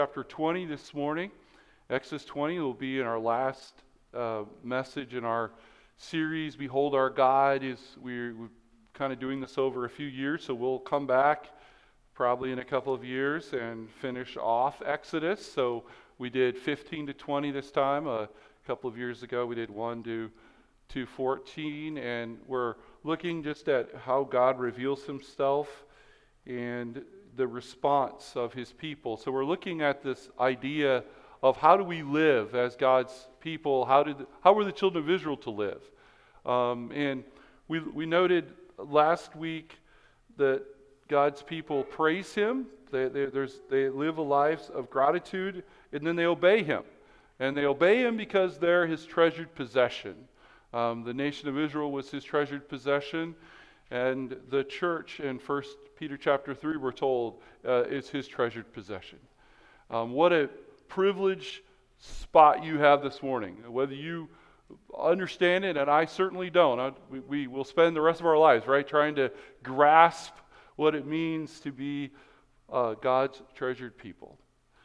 Chapter 20 this morning. Exodus 20 will be in our last message in our series, Behold Our God. We're kind of doing this over a few years, so we'll come back probably in a couple of years and finish off Exodus. So we did 15 to 20 this time. A couple of years ago we did 1 to 14, and we're looking just at how God reveals himself and the response of his people. So we're looking at this idea of how do we live as God's people? How were the children of Israel to live? And we noted last week that God's people praise him. They live a lives of gratitude, and then they obey him. And they obey him because they're his treasured possession. The nation of Israel was his treasured possession, and the church in 1 Peter chapter 3, we're told, is his treasured possession. What a privileged spot you have this morning. Whether you understand it, and I certainly don't. We will spend the rest of our lives, right, trying to grasp what it means to be God's treasured people.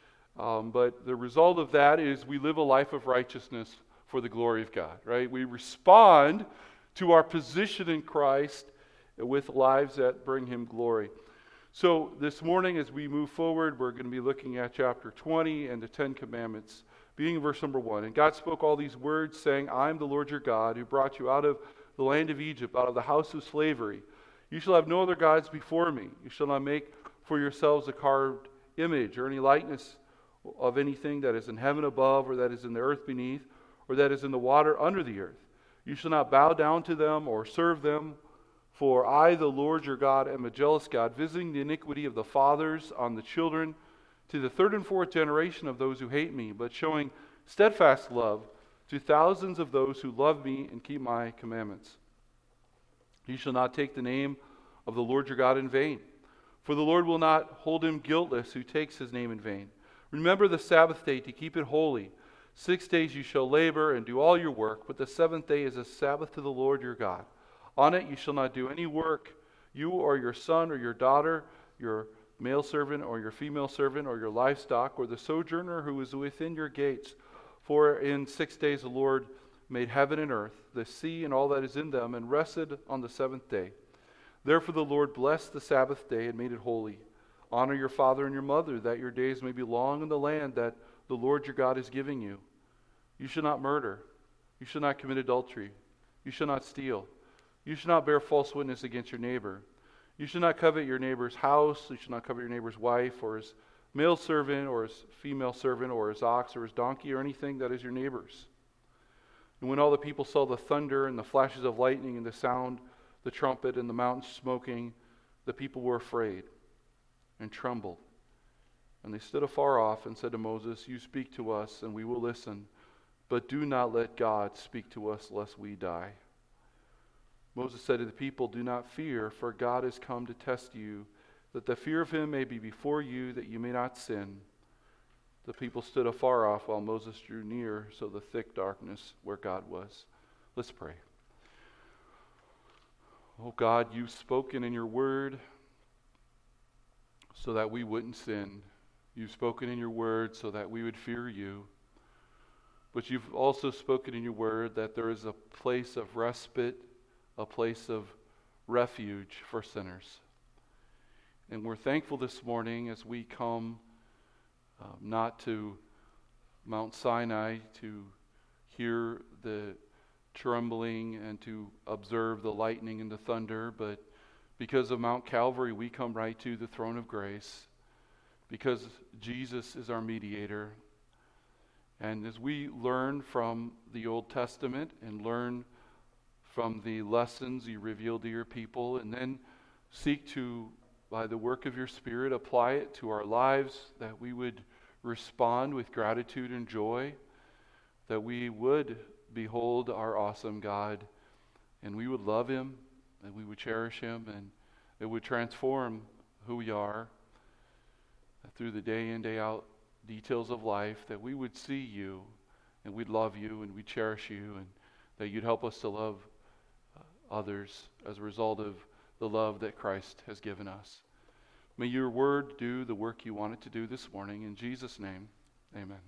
But the result of that is we live a life of righteousness for the glory of God, right? We respond to our position in Christ with lives that bring him glory. So this morning as we move forward, we're going to be looking at chapter 20 and the 10 Commandments, beginning verse number 1. And God spoke all these words, saying, I am the Lord your God, who brought you out of the land of Egypt, out of the house of slavery. You shall have no other gods before me. You shall not make for yourselves a carved image or any likeness of anything that is in heaven above, or that is in the earth beneath, or that is in the water under the earth. You shall not bow down to them or serve them. For I, the Lord your God, am a jealous God, visiting the iniquity of the fathers on the children to the third and fourth generation of those who hate me, but showing steadfast love to thousands of those who love me and keep my commandments. You shall not take the name of the Lord your God in vain, for the Lord will not hold him guiltless who takes his name in vain. Remember the Sabbath day to keep it holy. 6 days you shall labor and do all your work, but the seventh day is a Sabbath to the Lord your God. On it you shall not do any work, you or your son or your daughter, your male servant or your female servant, or your livestock, or the sojourner who is within your gates. For in 6 days the Lord made heaven and earth, the sea and all that is in them, and rested on the seventh day. Therefore the Lord blessed the Sabbath day and made it holy. Honor your father and your mother, that your days may be long in the land that the Lord your God is giving you. You shall not murder. You shall not commit adultery. You shall not steal. You shall not bear false witness against your neighbor. You shall not covet your neighbor's house. You shall not covet your neighbor's wife, or his male servant, or his female servant, or his ox, or his donkey, or anything that is your neighbor's. And when all the people saw the thunder and the flashes of lightning and the sound, the trumpet and the mountain smoking, the people were afraid and trembled. And they stood afar off and said to Moses, You speak to us, and we will listen, but do not let God speak to us, lest we die. Moses said to the people, Do not fear, for God has come to test you, that the fear of him may be before you, that you may not sin. The people stood afar off while Moses drew near, so the thick darkness where God was. Let's pray. Oh God, you've spoken in your word so that we wouldn't sin. You've spoken in your word so that we would fear you. But you've also spoken in your word that there is a place of respite, a place of refuge for sinners. And we're thankful this morning as we come not to Mount Sinai to hear the trembling and to observe the lightning and the thunder, but because of Mount Calvary we come right to the throne of grace, because Jesus is our mediator. And as we learn from the Old Testament and learn from the lessons you reveal to your people, and then seek to, by the work of your Spirit, apply it to our lives, that we would respond with gratitude and joy, that we would behold our awesome God, and we would love him, and we would cherish him, and it would transform who we are through the day in, day out details of life, that we would see you, and we'd love you, and we'd cherish you, and that you'd help us to love others as a result of the love that Christ has given us. May your word do the work you want it to do this morning. In Jesus' name, amen.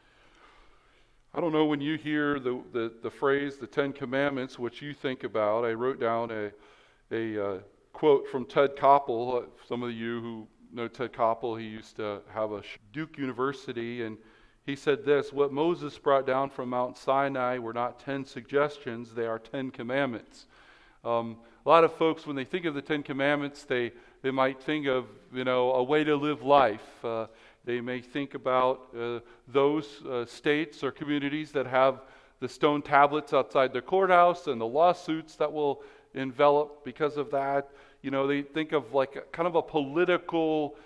I don't know when you hear the phrase, the Ten Commandments, what you think about. I wrote down a quote from Ted Koppel. Some of you who know Ted Koppel, he used to have a Duke University, and he said this: what Moses brought down from Mount Sinai were not 10 suggestions, they are 10 commandments. A lot of folks, when they think of the Ten Commandments, they might think of, a way to live life. They may think about those states or communities that have the stone tablets outside their courthouse and the lawsuits that will envelop because of that. They think of like kind of a political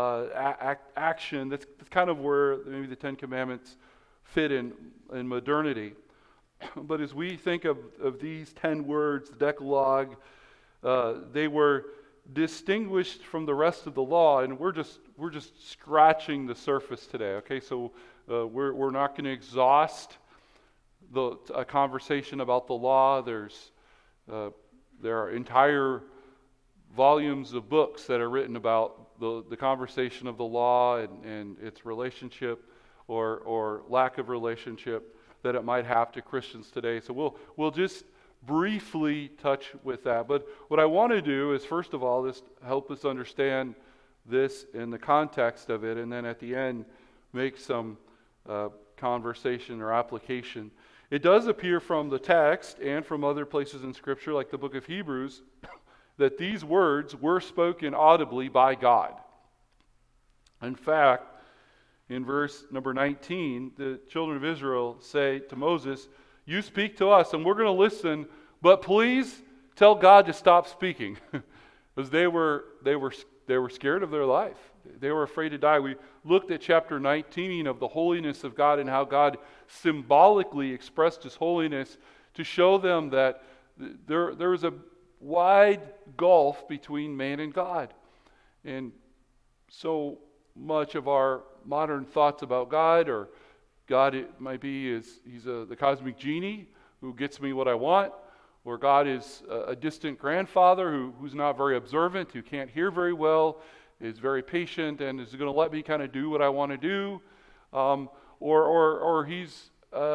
action. That's kind of where maybe the Ten Commandments fit in modernity. But as we think of these 10 words, the Decalogue, they were distinguished from the rest of the law, and we're just scratching the surface today. Okay, so we're not going to exhaust a conversation about the law. There are entire volumes of books that are written about the conversation of the law and its relationship or lack of relationship that it might have to Christians today. So we'll just briefly touch with that. But what I want to do is, first of all, just help us understand this in the context of it, and then at the end make some conversation or application. It does appear from the text and from other places in Scripture, like the book of Hebrews, that these words were spoken audibly by God. In fact, in verse number 19, the children of Israel say to Moses, "You speak to us, and we're going to listen, but please tell God to stop speaking," because they were scared of their life. They were afraid to die. We looked at chapter 19 of the holiness of God and how God symbolically expressed His holiness to show them that there is a wide gulf between man and God. And so much of our modern thoughts about God, or God, it might be, He's the cosmic genie who gets me what I want, or God is a distant grandfather who's not very observant, who can't hear very well, is very patient, and is going to let me kind of do what I want to do, or he's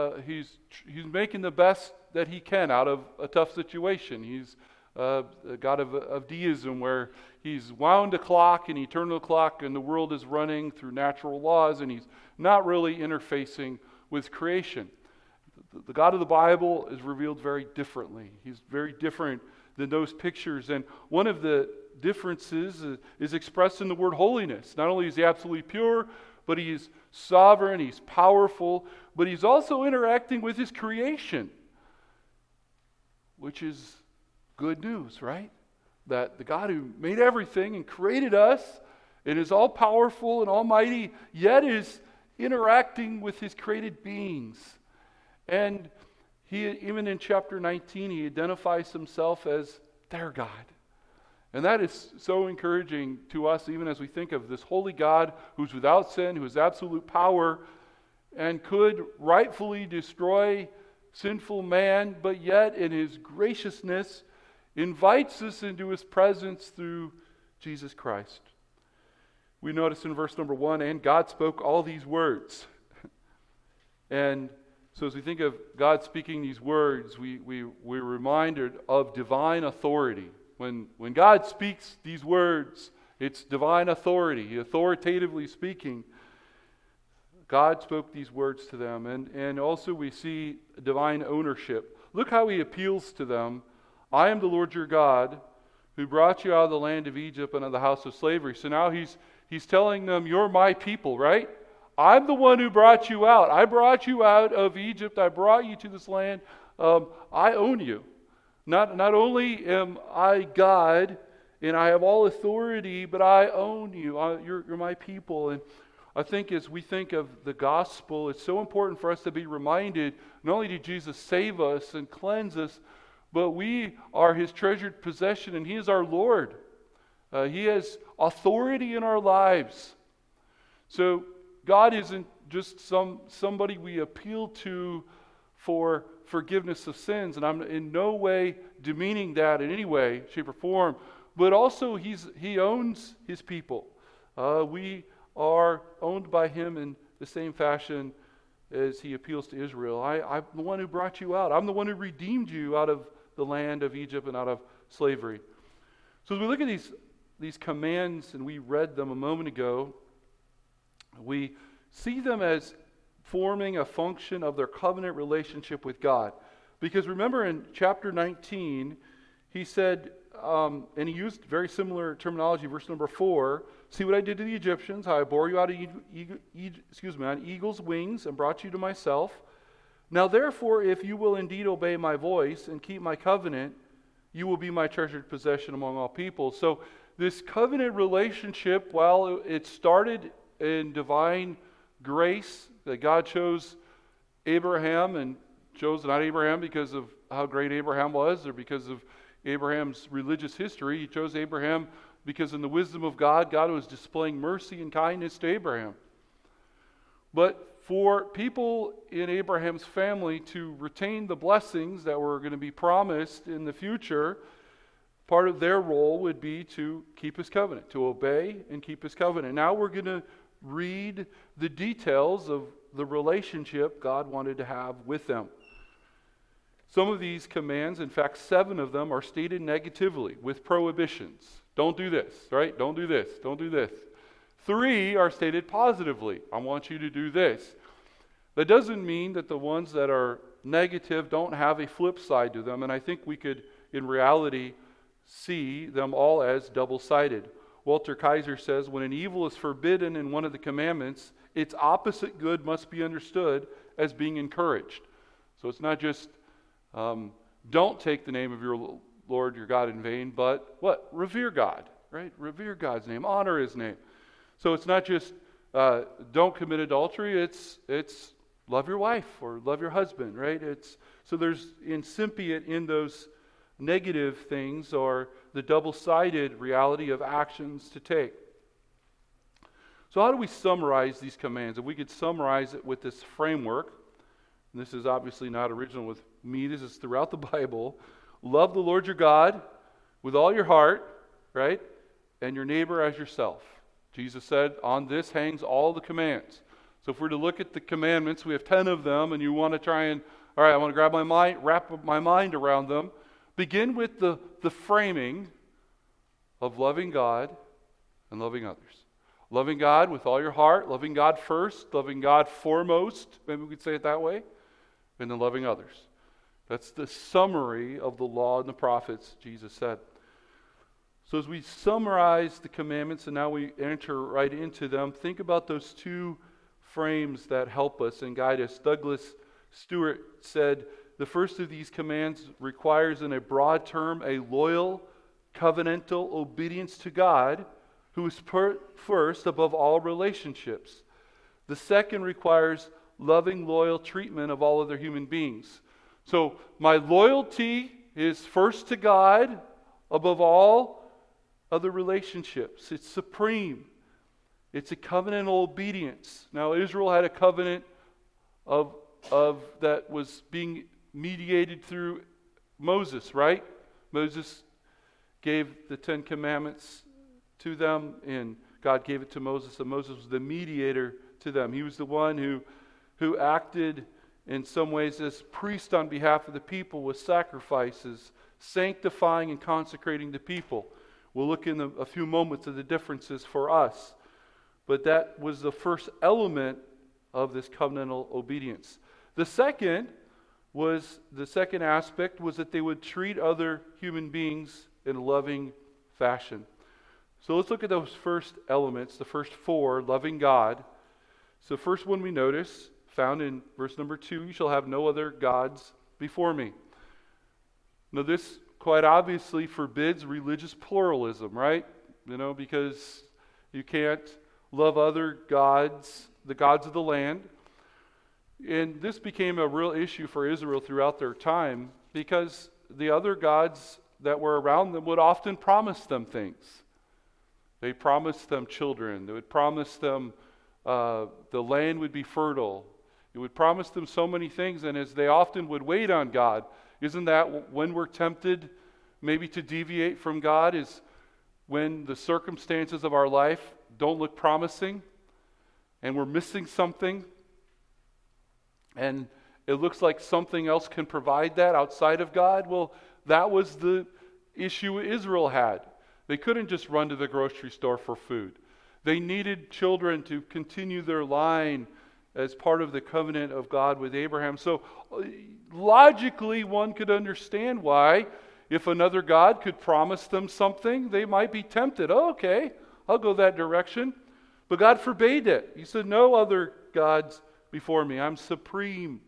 making the best that He can out of a tough situation. He's a God of deism, where He's wound a clock, an eternal clock, and the world is running through natural laws, and He's not really interfacing with creation. The God of the Bible is revealed very differently. He's very different than those pictures, and one of the differences is expressed in the word holiness. Not only is He absolutely pure, but He is sovereign, He's powerful, but He's also interacting with His creation, which is good news, right? That the God who made everything and created us and is all-powerful and almighty, yet is interacting with His created beings. And He, even in chapter 19, He identifies Himself as their God. And that is so encouraging to us, even as we think of this holy God who's without sin, who has absolute power, and could rightfully destroy sinful man, but yet in His graciousness invites us into His presence through Jesus Christ. We notice in verse number 1, and God spoke all these words. And so as we think of God speaking these words, we're reminded of divine authority. When God speaks these words, it's divine authority. He authoritatively speaking. God spoke these words to them. And also we see divine ownership. Look how He appeals to them. "I am the Lord your God, who brought you out of the land of Egypt and out of the house of slavery." So now he's telling them, you're my people, right? I'm the one who brought you out. I brought you out of Egypt. I brought you to this land. I own you. Not only am I God and I have all authority, but I own you. You're my people. And I think as we think of the gospel, it's so important for us to be reminded, not only did Jesus save us and cleanse us, but we are His treasured possession, and He is our Lord. He has authority in our lives. So God isn't just somebody we appeal to for forgiveness of sins, and I'm in no way demeaning that in any way, shape, or form. but also he owns his people. We are owned by him in the same fashion as he appeals to Israel. I'm the one who brought you out. I'm the one who redeemed you out of the land of Egypt and out of slavery. So as we look at these commands, and we read them a moment ago, we see them as forming a function of their covenant relationship with God. Because remember in chapter 19, he said, and he used very similar terminology, verse number 4, see what I did to the Egyptians, how I bore you out on eagle's wings and brought you to myself. Now therefore, if you will indeed obey my voice and keep my covenant, you will be my treasured possession among all people. So this covenant relationship, while it started in divine grace, that God chose Abraham, and chose not Abraham because of how great Abraham was or because of Abraham's religious history. He chose Abraham because in the wisdom of God, God was displaying mercy and kindness to Abraham. But for people in Abraham's family to retain the blessings that were going to be promised in the future, part of their role would be to keep his covenant, to obey and keep his covenant. Now we're going to read the details of the relationship God wanted to have with them. Some of these commands, in fact 7 of them, are stated negatively with prohibitions. Don't do this, right? Don't do this. Don't do this. 3 are stated positively. I want you to do this. That doesn't mean that the ones that are negative don't have a flip side to them, and I think we could, in reality, see them all as double-sided. Walter Kaiser says, when an evil is forbidden in one of the commandments, its opposite good must be understood as being encouraged. So it's not just don't take the name of your Lord your God in vain, but what? Revere God, right? Revere God's name, honor his name. So it's not just don't commit adultery, it's love your wife or love your husband, right? So there's incipient in those negative things or the double-sided reality of actions to take. So how do we summarize these commands? If we could summarize it with this framework, and this is obviously not original with me, this is throughout the Bible. Love the Lord your God with all your heart, right? And your neighbor as yourself. Jesus said, on this hangs all the commands. So if we're to look at the commandments, we have 10 of them, and you want to try and, all right, I want to grab my mind, wrap my mind around them. Begin with the framing of loving God and loving others. Loving God with all your heart, loving God first, loving God foremost, maybe we could say it that way, and then loving others. That's the summary of the law and the prophets, Jesus said. So as we summarize the commandments and now we enter right into them, think about those 2 frames that help us and guide us. Douglas Stewart said, the first of these commands requires in a broad term a loyal, covenantal obedience to God, who is first above all relationships. The second requires loving, loyal treatment of all other human beings. So my loyalty is first to God above all other relationships. It's supreme. It's a covenantal obedience. Now Israel had a covenant of that was being mediated through Moses, right? Moses gave the 10 Commandments to them, and God gave it to Moses, and Moses was the mediator to them. He was the one who acted in some ways as priest on behalf of the people with sacrifices, sanctifying and consecrating the people. We'll look in a few moments at the differences for us. But that was the first element of this covenantal obedience. The second aspect was that they would treat other human beings in a loving fashion. So let's look at those first elements, the first 4, loving God. So the first one we notice, found in verse number 2, you shall have no other gods before me. Now this quite obviously forbids religious pluralism, right? Because you can't love other gods, the gods of the land. And this became a real issue for Israel throughout their time because the other gods that were around them would often promise them things. They promised them children. They would promise them the land would be fertile. It would promise them so many things, and as they often would wait on God, isn't that when we're tempted maybe to deviate from God, is when the circumstances of our life don't look promising and we're missing something and it looks like something else can provide that outside of God. Well, that was the issue Israel had. They couldn't just run to the grocery store for food. They needed children to continue their line as part of the covenant of God with Abraham. So logically, one could understand why, if another God could promise them something, they might be tempted. Oh, okay, I'll go that direction. But God forbade it. He said, no other gods before me. I'm supreme.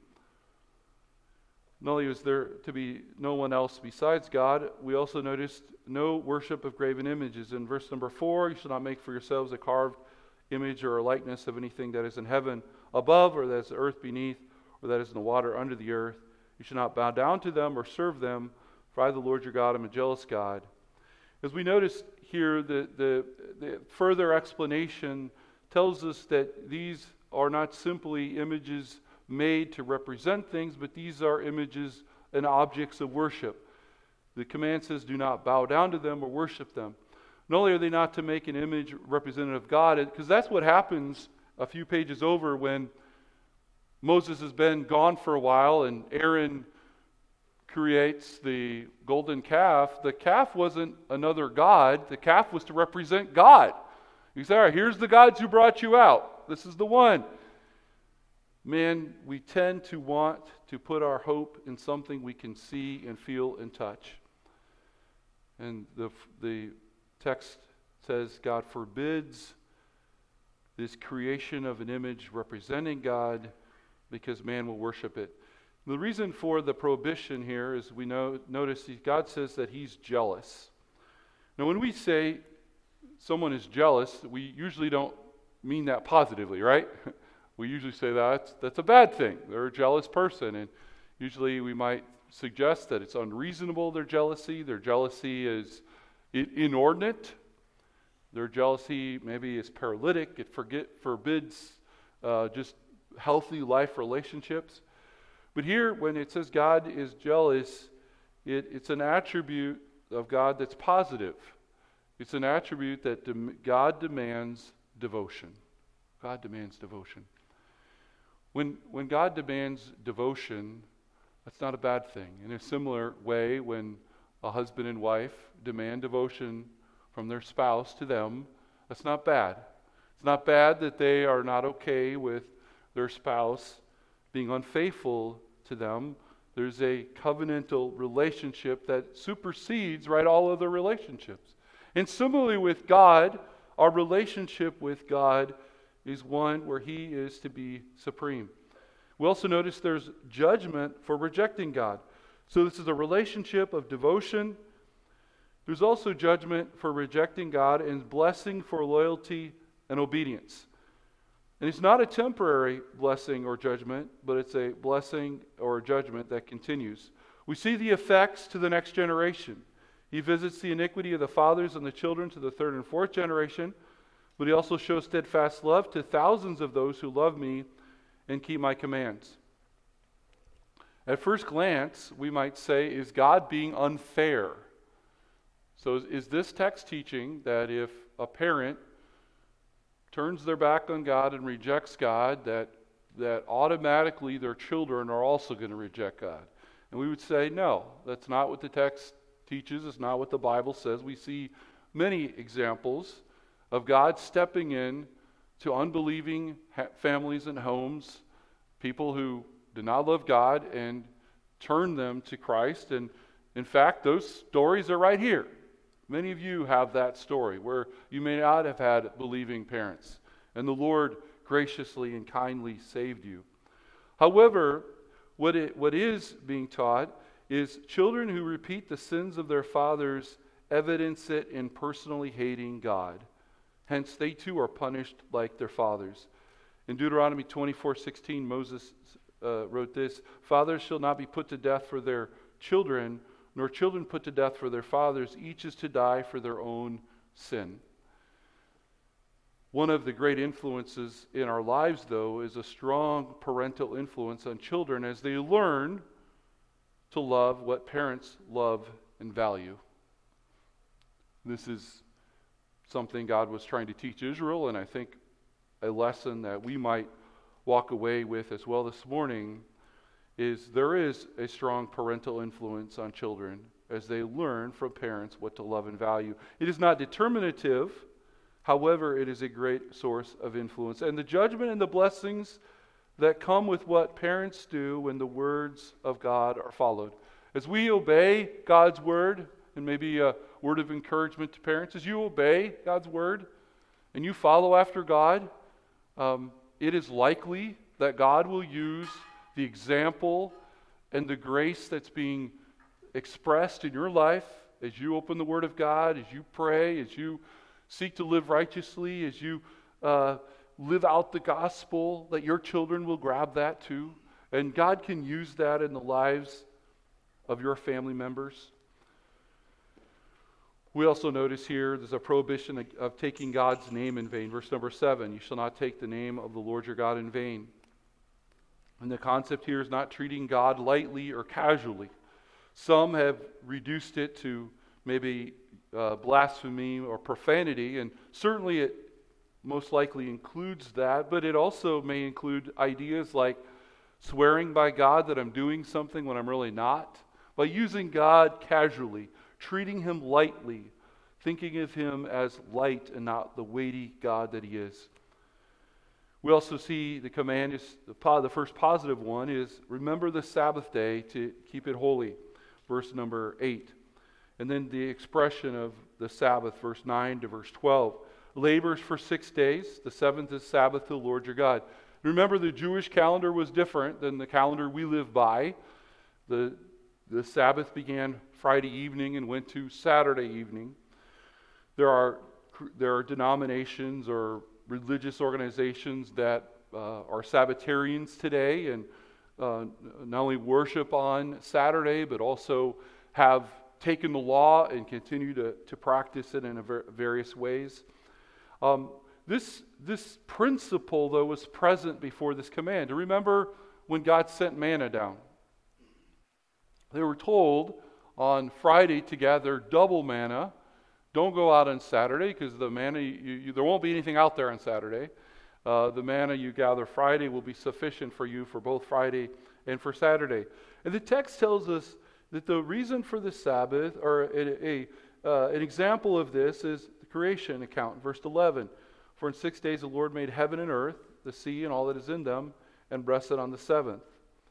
Not only is there to be no one else besides God, we also noticed no worship of graven images. In verse number 4, you shall not make for yourselves a carved image or a likeness of anything that is in heaven above, or that is the earth beneath, or that is in the water under the earth. You shall not bow down to them or serve them, for I, the Lord your God, am a jealous God. As we notice here, the further explanation tells us that these are not simply images made to represent things, but these are images and objects of worship. The command says, do not bow down to them or worship them. Not only are they not to make an image representative of God, because that's what happens a few pages over when Moses has been gone for a while and Aaron creates the golden calf. The calf wasn't another god. The calf was to represent God. He said, all right, here's the gods who brought you out. This is the one. Man, we tend to want to put our hope in something we can see and feel and touch. And the text says God forbids this creation of an image representing God because man will worship it. The reason for the prohibition here is we notice God says that he's jealous. Now when we say someone is jealous, we usually don't mean that positively, right? We usually say that's a bad thing. They're a jealous person. And usually we might suggest that it's unreasonable, their jealousy. Their jealousy is inordinate. Their jealousy maybe is paralytic. It forbids just healthy life relationships. But here, when it says God is jealous, it's an attribute of God that's positive. It's an attribute that God demands devotion. God demands devotion. When God demands devotion, that's not a bad thing. In a similar way, when a husband and wife demand devotion from their spouse to them, that's not bad. It's not bad that they are not okay with their spouse being unfaithful to them. There's a covenantal relationship that supersedes all other relationships. And similarly with God, our relationship with God is one where he is to be supreme. We also notice there's judgment for rejecting God. So this is a relationship of devotion. There's also judgment for rejecting God and blessing for loyalty and obedience. And it's not a temporary blessing or judgment, but it's a blessing or a judgment that continues. We see the effects to the next generation. He visits the iniquity of the fathers and the children to the third and fourth generation, but he also shows steadfast love to thousands of those who love me and keep my commands. At first glance, we might say, is God being unfair? So is this text teaching that if a parent turns their back on God and rejects God, that automatically their children are also going to reject God? And we would say, no, that's not what the text teaches. It's not what the Bible says. We see many examples of God stepping in to unbelieving families and homes, people who do not love God, and turn them to Christ. And in fact, those stories are right here. Many of you have that story where you may not have had believing parents, and the Lord graciously and kindly saved you. However, what is being taught is children who repeat the sins of their fathers evidence it in personally hating God. Hence, they too are punished like their fathers. In Deuteronomy 24:16, Moses wrote this: fathers shall not be put to death for their children, nor children put to death for their fathers. Each is to die for their own sin. One of the great influences in our lives, though, is a strong parental influence on children as they learn to love what parents love and value. This is something God was trying to teach Israel, and I think a lesson that we might walk away with as well this morning is there is a strong parental influence on children as they learn from parents what to love and value. It is not determinative, however, it is a great source of influence. And the judgment and the blessings that come with what parents do when the words of God are followed. As we obey God's word, and maybe a word of encouragement to parents, as you obey God's word and you follow after God, it is likely that God will use the example and the grace that's being expressed in your life as you open the Word of God, as you pray, as you seek to live righteously, as you live out the gospel, that your children will grab that too. And God can use that in the lives of your family members. We also notice here there's a prohibition of taking God's name in vain. Verse number 7, you shall not take the name of the Lord your God in vain. And the concept here is not treating God lightly or casually. Some have reduced it to maybe blasphemy or profanity, and certainly it most likely includes that, but it also may include ideas like swearing by God that I'm doing something when I'm really not, by using God casually, treating Him lightly, thinking of Him as light and not the weighty God that He is. We also see the command is the first positive one is remember the Sabbath day to keep it holy, verse number 8. And then the expression of the Sabbath, verse 9 to verse 12. Labors for 6 days, the seventh is Sabbath to the Lord your God. Remember, the Jewish calendar was different than the calendar we live by. The Sabbath began Friday evening and went to Saturday evening. There are denominations or religious organizations that are Sabbatarians today and not only worship on Saturday but also have taken the law and continue to practice it in various ways. This principle, though, was present before this command. Do you remember when God sent manna down? They were told on Friday to gather double manna. Don't go out on Saturday because the manna, there won't be anything out there on Saturday. The manna you gather Friday will be sufficient for you for both Friday and for Saturday. And the text tells us that the reason for the Sabbath, or an example of this, is the creation account, verse 11. For in 6 days the Lord made heaven and earth, the sea and all that is in them, and rested on the seventh.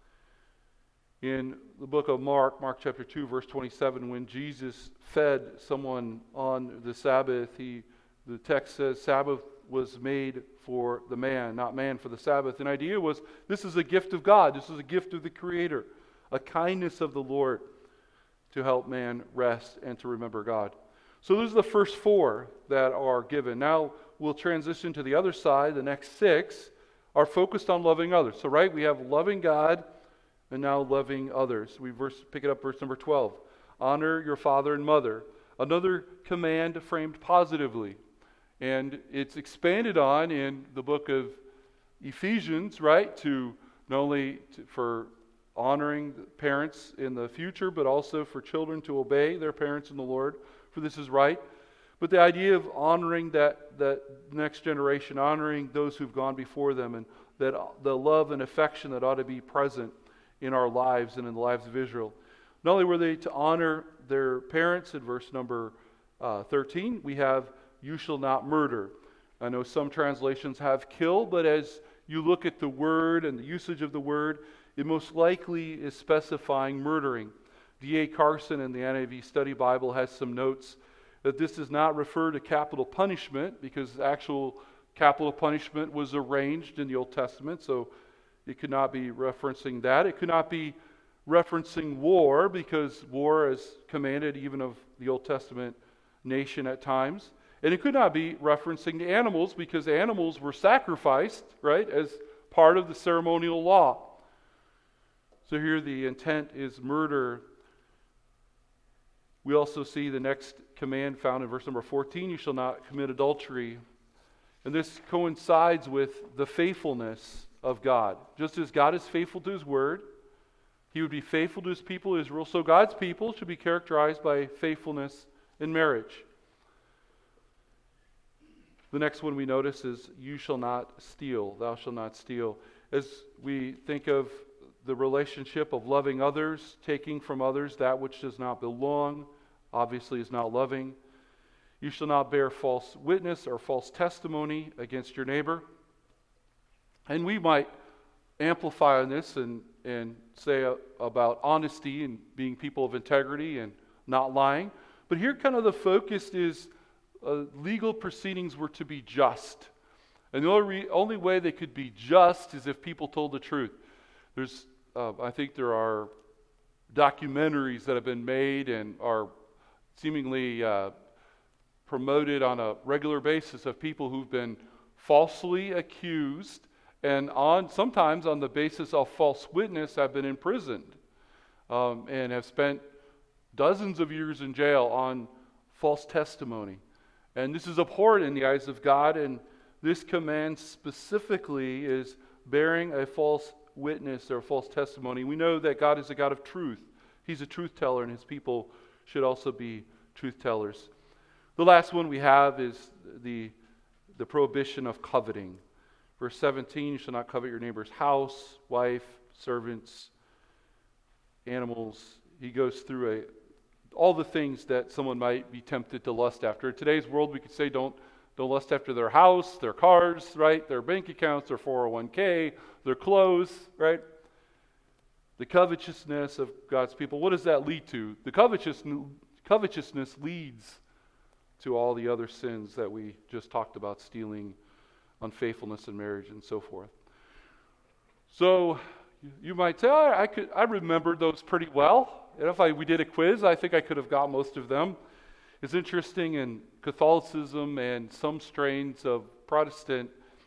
In the book of Mark chapter 2, verse 27, when Jesus fed someone on the Sabbath, the text says, Sabbath was made for the man, not man for the Sabbath. And the idea was, this is a gift of God. This is a gift of the Creator, a kindness of the Lord to help man rest and to remember God. So those are the first four that are given. Now we'll transition to the other side. The next six are focused on loving others. So we have loving God and now loving others. We pick it up verse number 12. Honor your father and mother. Another command framed positively. And it's expanded on in the book of Ephesians, to not only for honoring parents in the future, but also for children to obey their parents in the Lord, for this is right. But the idea of honoring that next generation, honoring those who've gone before them, and that the love and affection that ought to be present in our lives and in the lives of Israel. Not only were they to honor their parents, in verse number 13, we have, you shall not murder. I know some translations have kill, but as you look at the word and the usage of the word, it most likely is specifying murdering. D.A. Carson in the NIV Study Bible has some notes that this does not refer to capital punishment, because actual capital punishment was arranged in the Old Testament, so it could not be referencing that. It could not be referencing war, because war is commanded even of the Old Testament nation at times. And it could not be referencing the animals, because animals were sacrificed, as part of the ceremonial law. So here the intent is murder. We also see the next command found in verse number 14, you shall not commit adultery. And this coincides with the faithfulness of God. Just as God is faithful to His word, He would be faithful to His people Israel, so God's people should be characterized by faithfulness in marriage. The next one we notice is, you shall not steal, thou shalt not steal. As we think of the relationship of loving others, taking from others that which does not belong, obviously is not loving. You shall not bear false witness or false testimony against your neighbor. And we might amplify on this and say about honesty and being people of integrity and not lying. But here kind of the focus is legal proceedings were to be just. And the only way they could be just is if people told the truth. I think there are documentaries that have been made and are seemingly promoted on a regular basis of people who've been falsely accused and sometimes on the basis of false witness have been imprisoned and have spent dozens of years in jail on false testimony. And this is abhorrent in the eyes of God, and this command specifically is bearing a false witness or false testimony. We know that God is a God of truth. He's a truth teller, and his people should also be truth tellers. The last one we have is the prohibition of coveting. Verse 17, you shall not covet your neighbor's house, wife, servants, animals. He goes through all the things that someone might be tempted to lust after. In today's world, we could say don't lust after their house, their cars, right? Their bank accounts, their 401k, their clothes, right? The covetousness of God's people. What does that lead to? The covetousness leads to all the other sins that we just talked about, stealing, unfaithfulness in marriage, and so forth. So you might say, I remembered those pretty well. And if we did a quiz, I think I could have got most of them. It's interesting in Catholicism and some strains of Protestant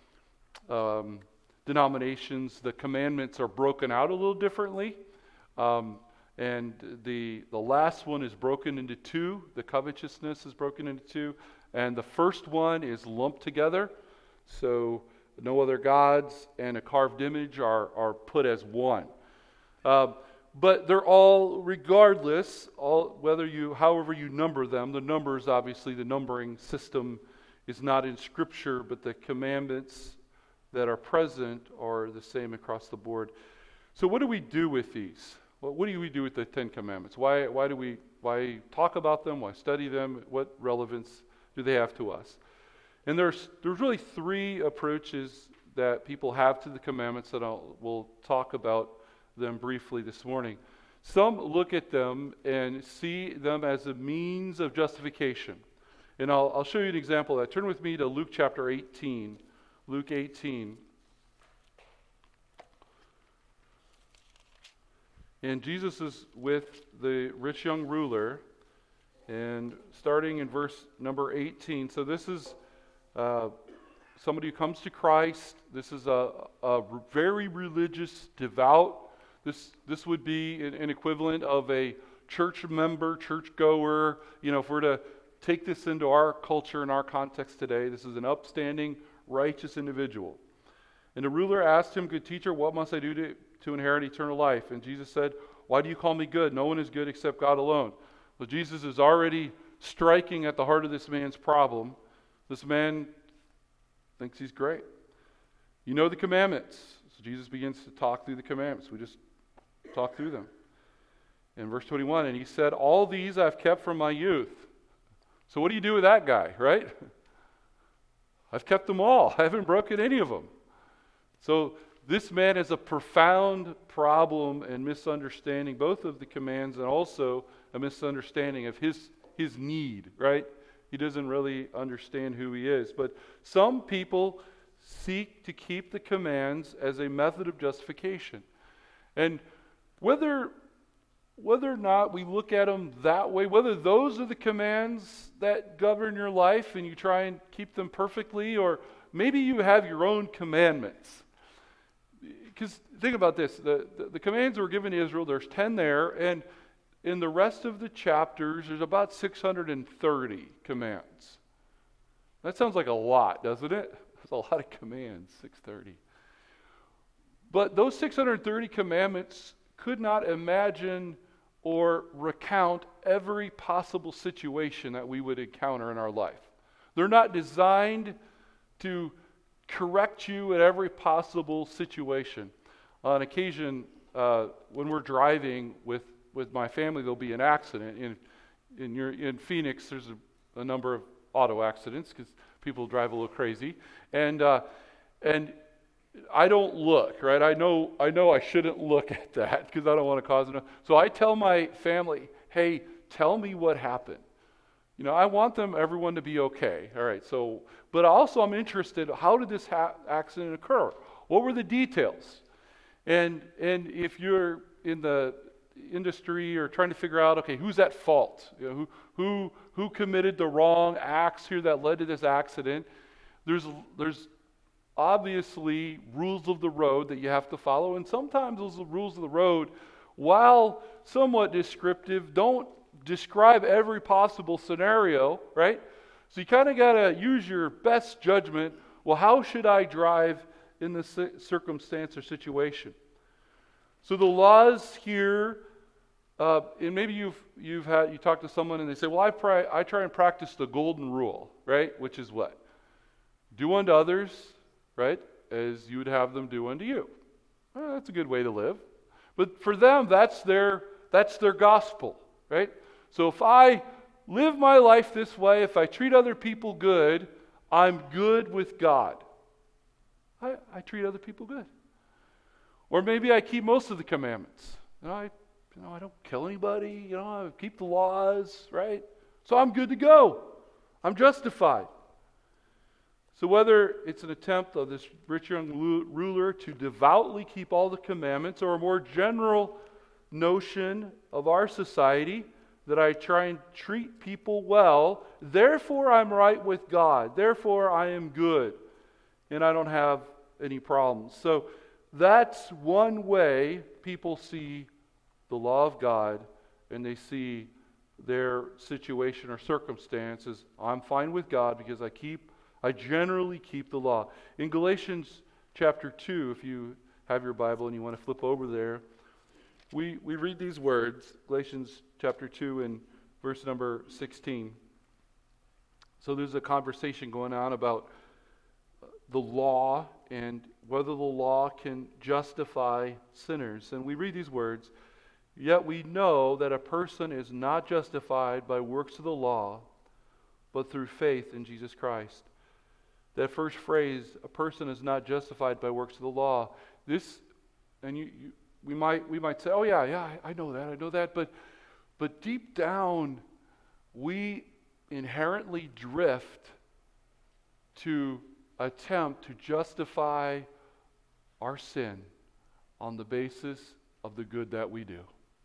denominations, the commandments are broken out a little differently. And the last one is broken into two. The covetousness is broken into two. And the first one is lumped together. So no other gods and a carved image are put as one. But they're all, regardless, however you number them, the numbers, obviously, the numbering system is not in Scripture, but the commandments that are present are the same across the board. So what do we do with these? What do we do with the Ten Commandments? Why talk about them? Why study them? What relevance do they have to us? And there's really three approaches that people have to the commandments that we'll talk about them briefly this morning. Some look at them and see them as a means of justification. And I'll show you an example of that. Turn with me to Luke chapter 18. Luke 18. And Jesus is with the rich young ruler, and starting in verse number 18. So this is somebody who comes to Christ. This is a very religious, devout. This would be an equivalent of a church member, church goer. If we're to take this into our culture and our context today, this is an upstanding, righteous individual. And the ruler asked him, "Good teacher, what must I do to inherit eternal life?" And Jesus said, "Why do you call me good? No one is good except God alone." Well, Jesus is already striking at the heart of this man's problem. This man thinks he's great. You know the commandments. So Jesus begins to talk through the commandments. We just talk through them. In verse 21, and he said, "All these I've kept from my youth." So what do you do with that guy, right? I've kept them all. I haven't broken any of them. So this man has a profound problem and misunderstanding, both of the commands and also a misunderstanding of his need, right? He doesn't really understand who he is. But some people seek to keep the commands as a method of justification. And whether or not we look at them that way, whether those are the commands that govern your life and you try and keep them perfectly, or maybe you have your own commandments. Because think about this, the commands that were given to Israel, there's 10 there, and in the rest of the chapters, there's about 630 commands. That sounds like a lot, doesn't it? That's a lot of commands, 630. But those 630 commandments could not imagine or recount every possible situation that we would encounter in our life. They're not designed to correct you at every possible situation. On occasion, when we're driving with my family, there'll be an accident. In Phoenix, there's a number of auto accidents because people drive a little crazy, and I don't look, right? I know I shouldn't look at that because I don't want to cause enough. So I tell my family, hey, tell me what happened. I want everyone to be okay. All right. So, but also I'm interested, how did this accident occur? What were the details? And if you're in the industry or trying to figure out, okay, who's at fault? Who committed the wrong acts here that led to this accident? There's obviously rules of the road that you have to follow, and sometimes those rules of the road, while somewhat descriptive, don't describe every possible scenario, right? So you kind of got to use your best judgment. Well, how should I drive in this circumstance or situation? So the laws here, and maybe you talk to someone and they say, well, I try and practice the golden rule, right? Which is what? Do unto others, right, as you would have them do unto you. Well, that's a good way to live. But for them, that's their gospel, right? So if I live my life this way, if I treat other people good, I'm good with God. I treat other people good. Or maybe I keep most of the commandments. I don't kill anybody. I keep the laws, right? So I'm good to go. I'm justified. So whether it's an attempt of this rich young ruler to devoutly keep all the commandments, or a more general notion of our society that I try and treat people well, therefore I'm right with God, therefore I am good, and I don't have any problems. So that's one way people see the law of God, and they see their situation or circumstances. I'm fine with God because I generally keep the law. In Galatians chapter 2, if you have your Bible and you want to flip over there, we read these words, Galatians chapter 2 and verse number 16. So there's a conversation going on about the law and whether the law can justify sinners. And we read these words, yet we know that a person is not justified by works of the law, but through faith in Jesus Christ. That first phrase, a person is not justified by works of the law. This, and we might say, oh yeah, I know that, but deep down, we inherently drift to attempt to justify our sin on the basis of the good that we do.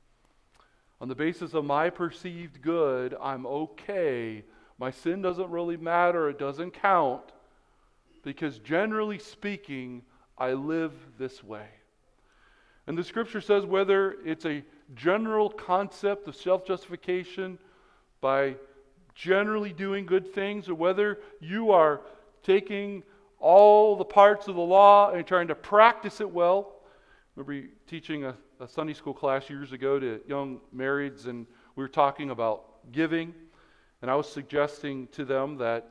On the basis of my perceived good, I'm okay. My sin doesn't really matter, it doesn't count, because generally speaking, I live this way. And the scripture says whether it's a general concept of self-justification by generally doing good things, or whether you are taking all the parts of the law and trying to practice it well. I remember teaching a Sunday school class years ago to young marrieds, and we were talking about giving, and I was suggesting to them that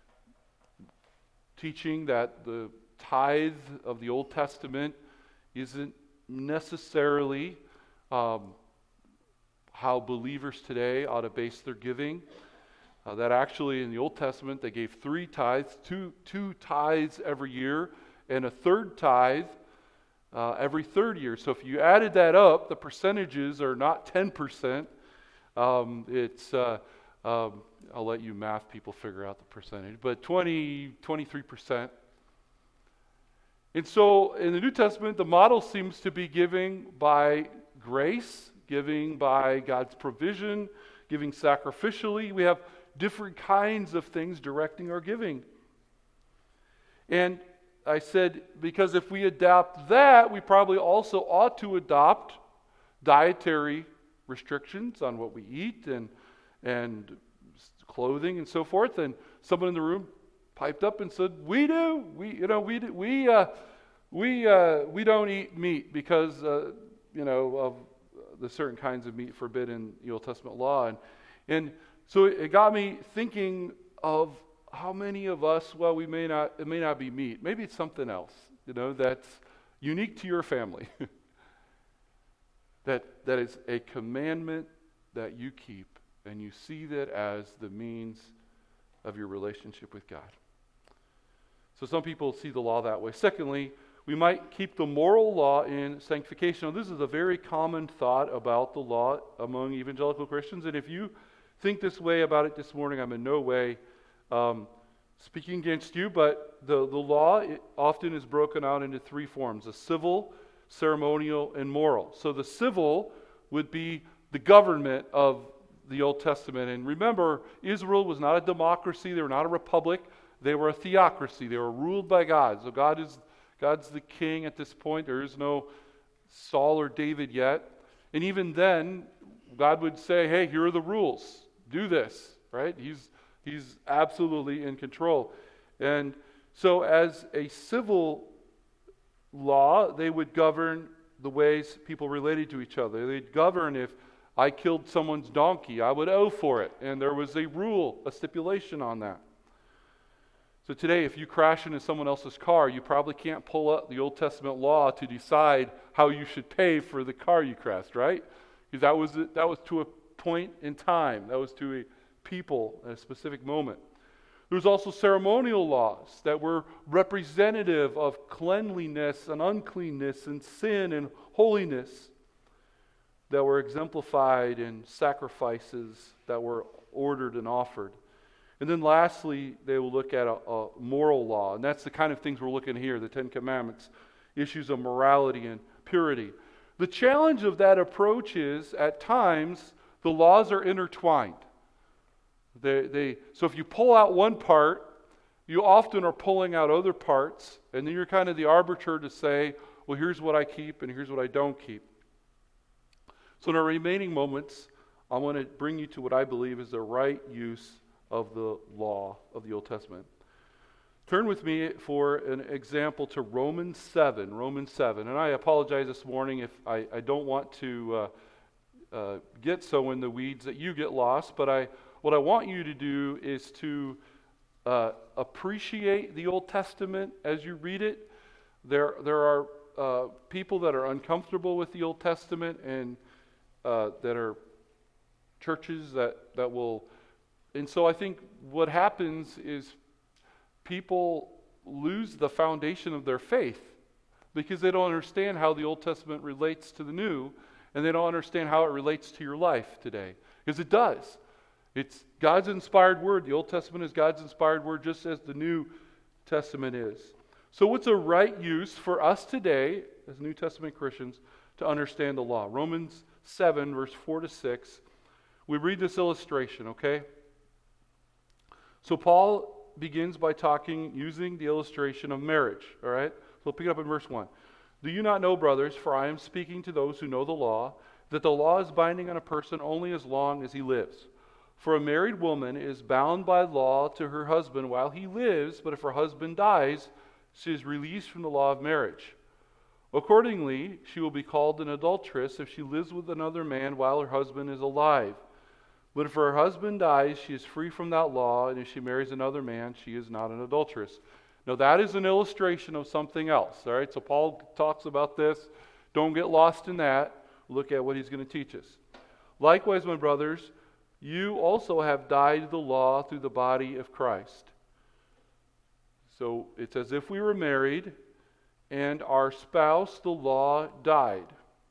teaching that the tithe of the Old Testament isn't necessarily how believers today ought to base their giving. That actually in the Old Testament they gave 3 tithes, two tithes every year, and a third tithe every third year. So if you added that up, the percentages are not 10%. I'll let you math people figure out the percentage, but 23%. And so in the New Testament, the model seems to be giving by grace, giving by God's provision, giving sacrificially. We have different kinds of things directing our giving. And I said, because if we adopt that, we probably also ought to adopt dietary restrictions on what we eat and clothing and so forth. And someone in the room piped up and said, "We do. We don't eat meat because of the certain kinds of meat forbidden in the Old Testament law." And so it got me thinking of how many of us, well, it may not be meat. Maybe it's something else, that's unique to your family. that is a commandment that you keep, and you see that as the means of your relationship with God. So some people see the law that way. Secondly, we might keep the moral law in sanctification. Now, this is a very common thought about the law among evangelical Christians, and if you think this way about it this morning, I'm in no way speaking against you, but the law often is broken out into three forms: a civil, ceremonial, and moral. So the civil would be the government of the Old Testament. And remember, Israel was not a democracy. They were not a republic. They were a theocracy. They were ruled by God. So God's the king at this point. There is no Saul or David yet. And even then, God would say, hey, here are the rules. Do this, right? He's absolutely in control. And so as a civil law, they would govern the ways people related to each other. They'd govern if I killed someone's donkey, I would owe for it. And there was a rule, a stipulation on that. So today, if you crash into someone else's car, you probably can't pull up the Old Testament law to decide how you should pay for the car you crashed, right? Because that was to a point in time. That was to a people at a specific moment. There was also ceremonial laws that were representative of cleanliness and uncleanness and sin and holiness, that were exemplified in sacrifices that were ordered and offered. And then lastly, they will look at a moral law, and that's the kind of things we're looking at here, the Ten Commandments, issues of morality and purity. The challenge of that approach is, at times, the laws are intertwined. So if you pull out one part, you often are pulling out other parts, and then you're kind of the arbiter to say, well, here's what I keep and here's what I don't keep. So in our remaining moments, I want to bring you to what I believe is the right use of the law of the Old Testament. Turn with me for an example to Romans 7. And I apologize this morning if I don't want to get so in the weeds that you get lost, but what I want you to do is to appreciate the Old Testament as you read it. There are people that are uncomfortable with the Old Testament, and that are churches that will. And so I think what happens is people lose the foundation of their faith because they don't understand how the Old Testament relates to the New, and they don't understand how it relates to your life today. Because it does. It's God's inspired word. The Old Testament is God's inspired word, just as the New Testament is. So what's a right use for us today, as New Testament Christians, to understand the law? Romans 7, verse 4 to 6. We read this illustration, okay? So Paul begins by using the illustration of marriage, all right? So we'll pick it up in verse 1. Do you not know, brothers, for I am speaking to those who know the law, that the law is binding on a person only as long as he lives? For a married woman is bound by law to her husband while he lives, but if her husband dies, she is released from the law of marriage. Accordingly, she will be called an adulteress if she lives with another man while her husband is alive. But if her husband dies, she is free from that law, and if she marries another man, she is not an adulteress. Now that is an illustration of something else, all right? So Paul talks about this. Don't get lost in that. Look at what he's going to teach us. Likewise, my brothers, you also have died to the law through the body of Christ. So it's as if we were married, and our spouse, the law, died,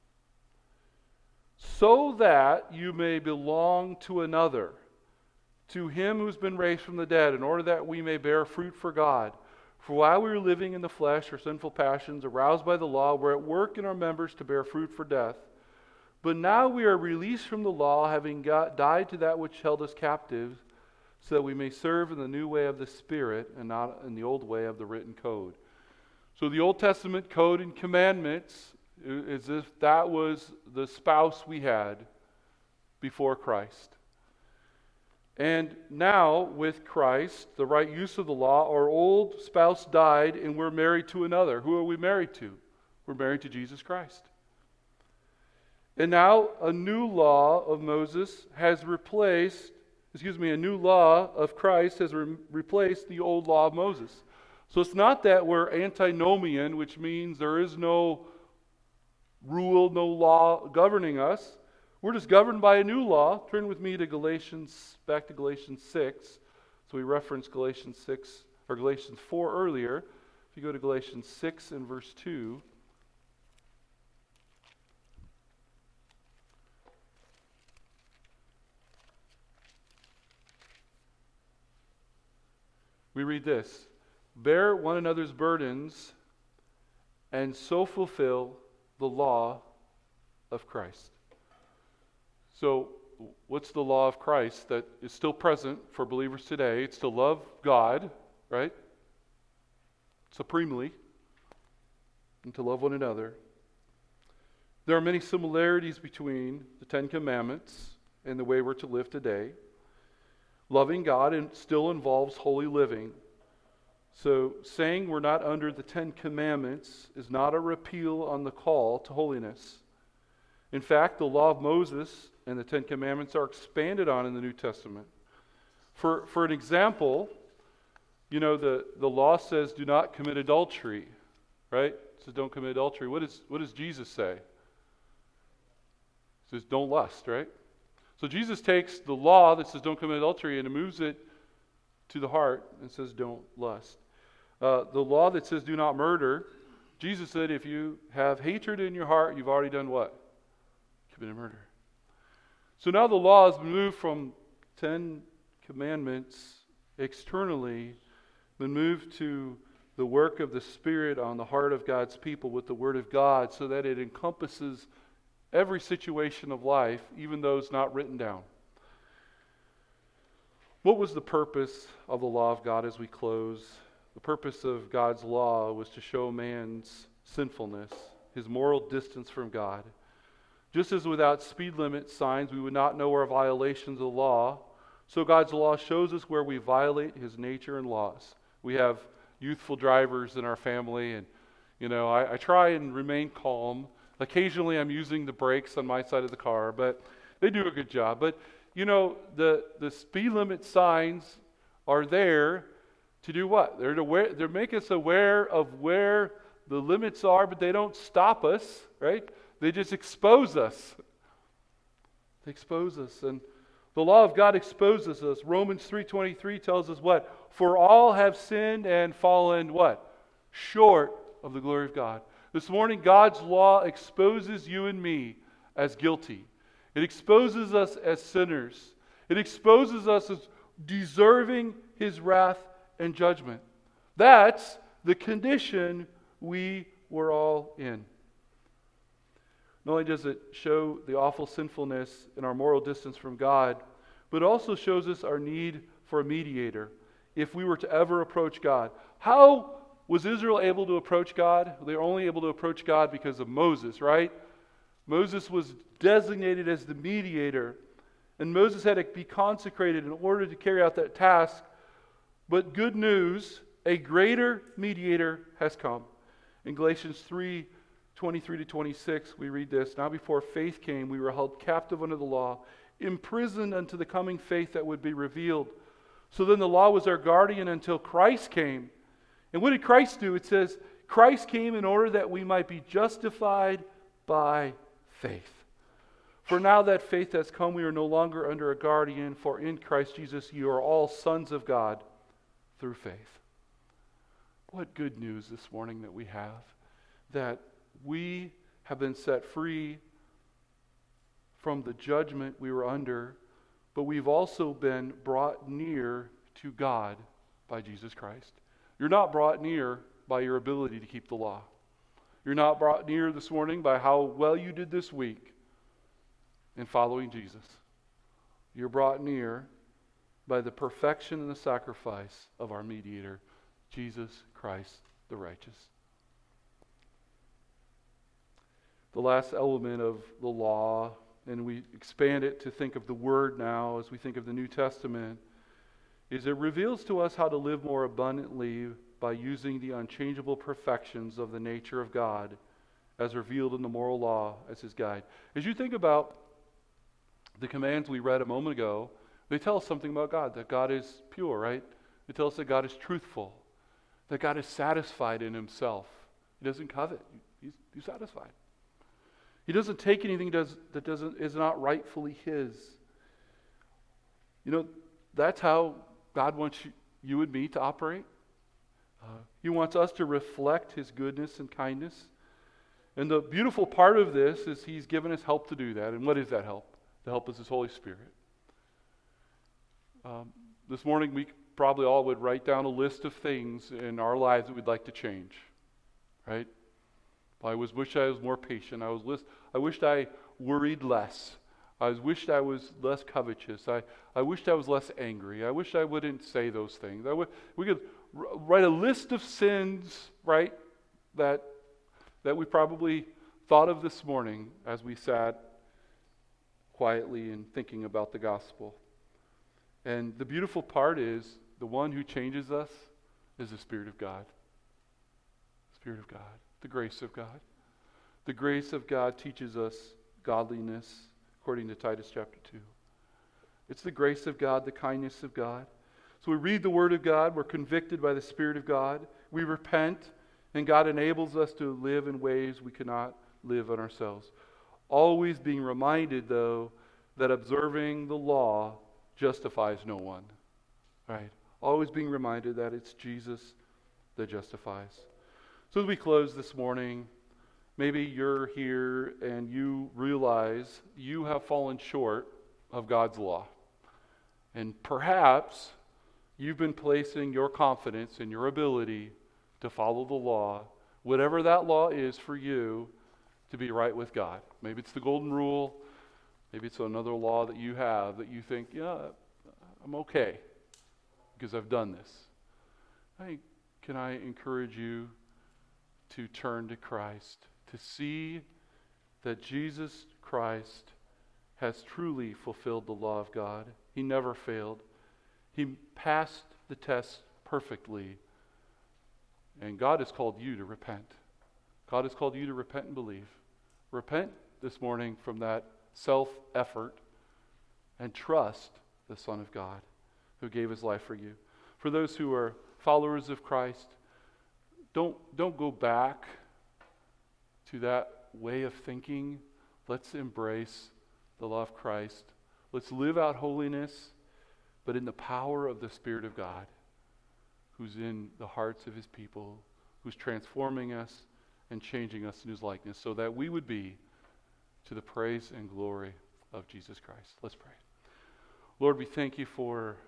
so that you may belong to another, to him who's been raised from the dead, in order that we may bear fruit for God. For while we were living in the flesh, our sinful passions, aroused by the law, were at work in our members to bear fruit for death. But now we are released from the law, having died to that which held us captive, so that we may serve in the new way of the Spirit and not in the old way of the written code. So the Old Testament code and commandments is as if that was the spouse we had before Christ. And now, with Christ, the right use of the law, our old spouse died and we're married to another. Who are we married to? We're married to Jesus Christ. And now a new law of Moses has replaced a new law of Christ has replaced the old law of Moses. So it's not that we're antinomian, which means there is no rule, no law governing us. We're just governed by a new law. Turn with me to back to Galatians 6. So we referenced Galatians 4 earlier. If you go to Galatians 6 and verse 2. We read this: bear one another's burdens and so fulfill the law of Christ. So, what's the law of Christ that is still present for believers today? It's to love God, right? Supremely, and to love one another. There are many similarities between the Ten Commandments and the way we're to live today. Loving God still involves holy living. So saying we're not under the Ten Commandments is not a repeal on the call to holiness. In fact, the law of Moses and the Ten Commandments are expanded on in the New Testament. For an example, the law says do not commit adultery, right? It says don't commit adultery. What does Jesus say? He says don't lust, right? So Jesus takes the law that says don't commit adultery and moves it to the heart and says don't lust. The law that says do not murder, Jesus said if you have hatred in your heart, you've already done what? Committed murder. So now the law has been moved from 10 commandments externally, been moved to the work of the Spirit on the heart of God's people with the Word of God, so that it encompasses every situation of life, even those not written down. What was the purpose of the law of God as we close? The purpose of God's law was to show man's sinfulness, his moral distance from God. Just as without speed limit signs we would not know our violations of the law, so God's law shows us where we violate His nature and laws. We have youthful drivers in our family, and I try and remain calm. Occasionally I'm using the brakes on my side of the car, but they do a good job. But the speed limit signs are there to do what? They're to make us aware of where the limits are, but they don't stop us, right? They just expose us. They expose us. And the law of God exposes us. Romans 3:23 tells us what? For all have sinned and fallen what? Short of the glory of God. This morning, God's law exposes you and me as guilty. It exposes us as sinners. It exposes us as deserving His wrath and judgment. That's the condition we were all in. Not only does it show the awful sinfulness and our moral distance from God, but it also shows us our need for a mediator if we were to ever approach God. How was Israel able to approach God? They were only able to approach God because of Moses, right? Moses was designated as the mediator, and Moses had to be consecrated in order to carry out that task. But good news, a greater mediator has come. In Galatians 3:23-26, we read this: Now before faith came, we were held captive under the law, imprisoned unto the coming faith that would be revealed. So then the law was our guardian until Christ came. And what did Christ do? It says, Christ came in order that we might be justified by faith. For now that faith has come, we are no longer under a guardian, for in Christ Jesus you are all sons of God through faith. What good news this morning that we have, that we have been set free from the judgment we were under, but we've also been brought near to God by Jesus Christ. You're not brought near by your ability to keep the law. You're not brought near this morning by how well you did this week in following Jesus. You're brought near by the perfection and the sacrifice of our mediator, Jesus Christ the righteous. The last element of the law, and we expand it to think of the Word now as we think of the New Testament, is it reveals to us how to live more abundantly by using the unchangeable perfections of the nature of God as revealed in the moral law as His guide. As you think about the commands we read a moment ago, They tell us something about God, that God is pure, right? They tell us that God is truthful, that God is satisfied in himself. He doesn't covet. He's satisfied. He doesn't take anything that is not rightfully his. You know, that's how God wants you and me to operate. He wants us to reflect his goodness and kindness. And the beautiful part of this is he's given us help to do that. And what is that help? The help is his Holy Spirit. This morning we probably all would write down a list of things in our lives that we'd like to change. Right? I wish I was more patient. I wished I worried less. I wished I was less covetous. I wished I was less angry. I wish I wouldn't say those things. We could write a list of sins, right, that we probably thought of this morning as we sat quietly and thinking about the gospel. And the beautiful part is the one who changes us is the Spirit of God. Spirit of God. The grace of God. The grace of God teaches us godliness, according to Titus chapter 2. It's the grace of God, the kindness of God. So we read the Word of God, we're convicted by the Spirit of God, we repent, and God enables us to live in ways we cannot live on ourselves. Always being reminded, though, that observing the law justifies no one. Right? Always being reminded that it's Jesus that justifies. So as we close this morning, maybe you're here and you realize you have fallen short of God's law. And perhaps you've been placing your confidence in your ability to follow the law, whatever that law is for you, to be right with God. Maybe it's the golden rule. Maybe it's another law that you have that you think, yeah, I'm okay because I've done this. Can I encourage you to turn to Christ, to see that Jesus Christ has truly fulfilled the law of God. He never failed. He passed the test perfectly. And God has called you to repent. God has called you to repent and believe. Repent this morning from that self-effort and trust the Son of God who gave his life for you. For those who are followers of Christ, don't go back to that way of thinking. Let's embrace the law of Christ. Let's live out holiness, but in the power of the Spirit of God, who's in the hearts of his people, who's transforming us and changing us in his likeness, so that we would be to the praise and glory of Jesus Christ. Let's pray. Lord, we thank you for